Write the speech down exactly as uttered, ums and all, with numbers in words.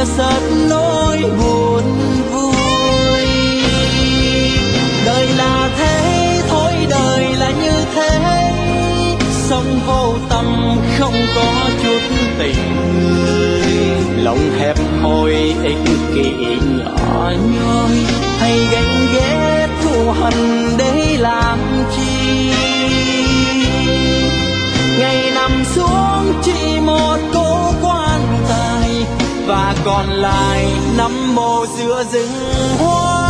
chia sớt nỗi buồn vui. Đời là thế thôi, đời là như thế, sống vô tâm không có chút tình người. Lòng hẹp hòi ích kỷ nhỏ nhoi, hay ganh ghét thù hằn để làm chi. Ngày nằm xuống chỉ một cố quan tài, và còn lại nằm mồ giữa rừng hoa.